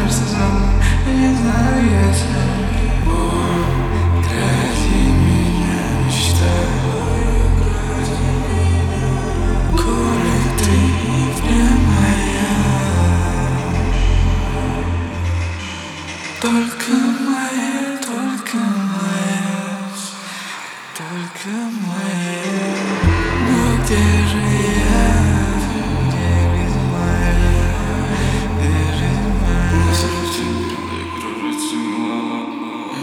сердце звонок, я не знаю, если укради меня, мечтаю. Коли ты прям моя, только моя, только моя, только моя. Но где же я? Где жизнь моя? Где жизнь моя? Кружится голова,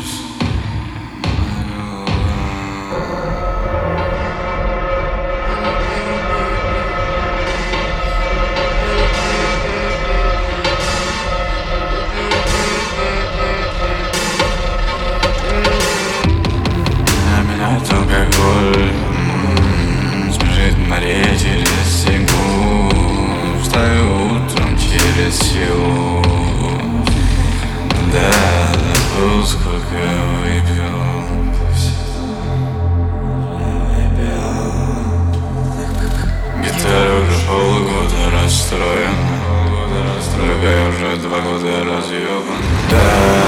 алкоголь смежит море через 7 губ. Встаю утром через силу. Да, забыл, сколько выпил. Гитара уже полгода расстроена, другая уже 2 года разъебана. Да.